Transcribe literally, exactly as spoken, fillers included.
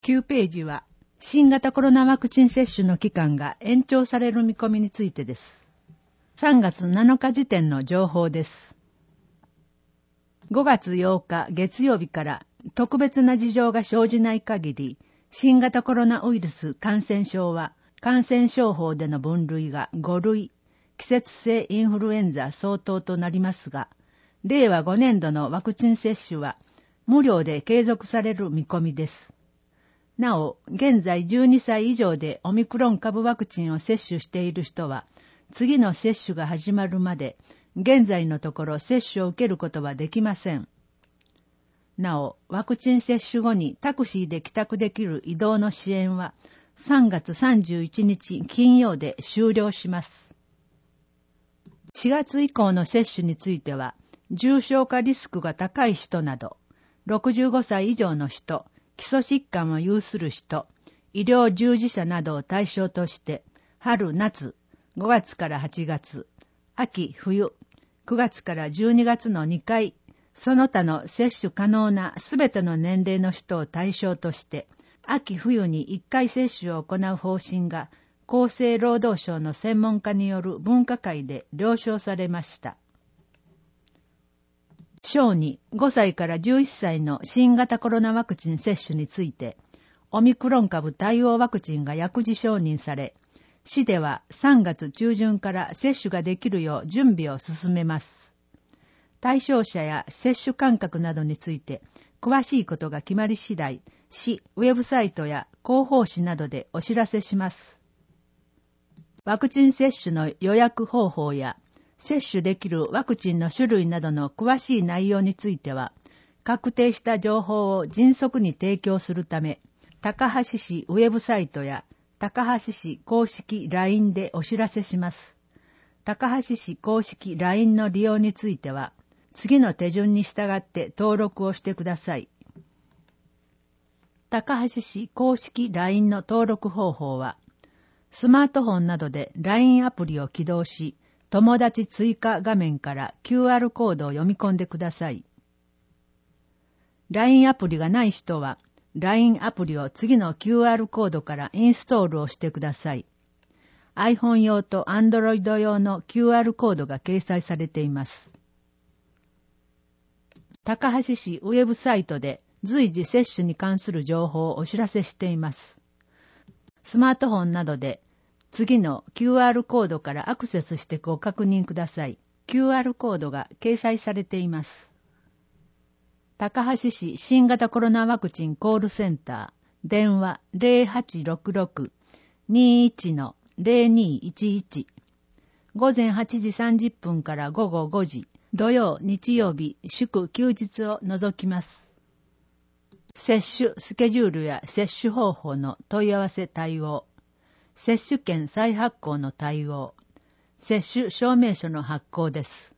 きゅうページは、新型コロナワクチン接種の期間が延長される見込みについてです。さんがつなのか時点の情報です。ごがつようか月曜日から特別な事情が生じない限り、新型コロナウイルス感染症は感染症法での分類がごるい、季節性インフルエンザ相当となりますが、れいわごねんどのワクチン接種は無料で継続される見込みです。なお、現在じゅうにさい以上でオミクロン株ワクチンを接種している人は、次の接種が始まるまで、現在のところ接種を受けることはできません。なお、ワクチン接種後にタクシーで帰宅できる移動の支援は、さんがつさんじゅういちにち金曜で終了します。しがつ以降の接種については、重症化リスクが高い人など、ろくじゅうごさい以上の人、基礎疾患を有する人、医療従事者などを対象として、春・夏、ごがつからはちがつ、秋・冬、くがつからじゅうにがつのにかい、その他の接種可能なすべての年齢の人を対象として、秋・冬にいっかい接種を行う方針が、厚生労働省の専門家による分科会で了承されました。小にごさいからじゅういっさいの新型コロナワクチン接種について、オミクロン株対応ワクチンが薬事承認され、市ではさんがつちゅうじゅんから接種ができるよう準備を進めます。対象者や接種間隔などについて、詳しいことが決まり次第、市ウェブサイトや広報誌などでお知らせします。ワクチン接種の予約方法や、接種できるワクチンの種類などの詳しい内容については、確定した情報を迅速に提供するため、高梁市ウェブサイトや高梁市公式 ライン でお知らせします。高梁市公式 ライン の利用については、次の手順に従って登録をしてください。高梁市公式 ライン の登録方法は、スマートフォンなどで ライン アプリを起動し、友達追加画面から キューアール コードを読み込んでください。ライン アプリがない人は、ライン アプリを次の キューアール コードからインストールをしてください。iPhone 用と Android 用の キューアール コードが掲載されています。高梁市ウェブサイトで随時接種に関する情報をお知らせしています。スマートフォンなどで次の キューアール コードからアクセスしてご確認ください。キューアール コードが掲載されています。高梁市新型コロナワクチンコールセンター、電話 ゼロはちろくろく にいち ゼロにいちいち、午前はちじさんじゅっぷんから午後ごじ、土曜、日曜日、祝休日を除きます。接種スケジュールや接種方法の問い合わせ対応、接種券再発行の対応、接種証明書の発行です。